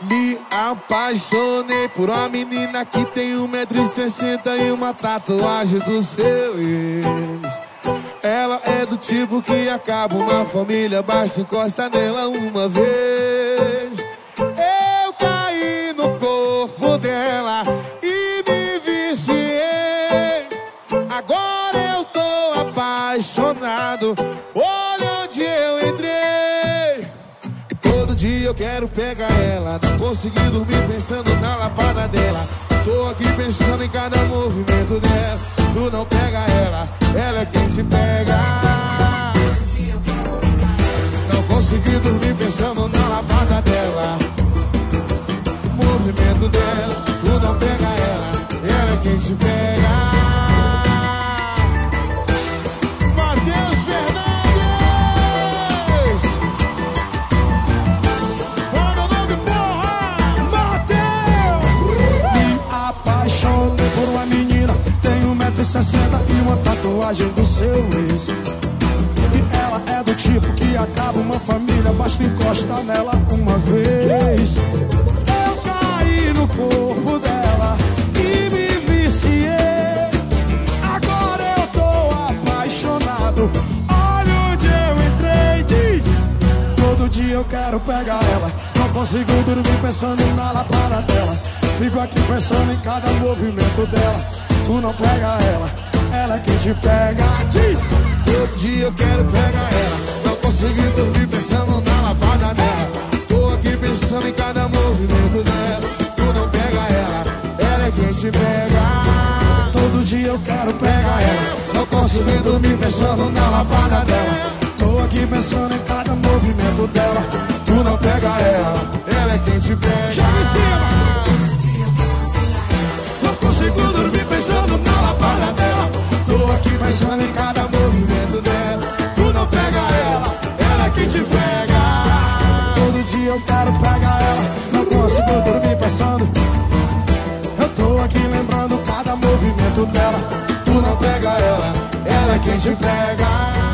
Me apaixonei por uma menina que tem 1,60 m e uma tatuagem do seu ex. Ela é do tipo que acaba uma família, basta encostar nela uma vez. Eu caí no corpo dela e me viciei. Agora eu tô apaixonado, olha onde eu entrei. Todo dia eu quero pegar ela, não consegui dormir pensando na lapada dela. Tô aqui pensando em cada movimento dela. Tu não pega ela, ela é quem te pega. Não consegui dormir pensando na lapada dela. O movimento dela, tu não pega ela, ela é quem te pega. Matheus Fernandes, fala meu nome, porra! Matheus! Me apaixonei por uma menina, tem 1,60 m e uma tatuagem do seu ex. E ela é do tipo que acaba uma família, basta encostar nela uma vez. Eu caí no corpo dela e me viciei. Agora eu tô apaixonado, olha onde eu entrei. Diz, todo dia eu quero pegar ela, não consigo dormir pensando na lapada dela. Fico aqui pensando em cada movimento dela. Tu não pega ela, ela é quem te pega. Diz, todo dia eu quero pegar ela, não consegui dormir pensando na lapada dela. Tô aqui pensando em cada movimento dela. Tu não pega ela, ela é quem te pega. todo dia eu quero pegar ela, não consegui dormir pensando na lapada dela. tô aqui pensando em cada movimento dela. Tu não pega ela é quem te pega. Joga em cima! Não consigo dormir pensando na lapada dela. Tô aqui pensando em cada movimento dela. Tu não pega ela é quem te pega. Todo dia eu quero pegar ela, não consigo dormir pensando. Eu tô aqui lembrando cada movimento dela. Tu não pega ela é quem te pega.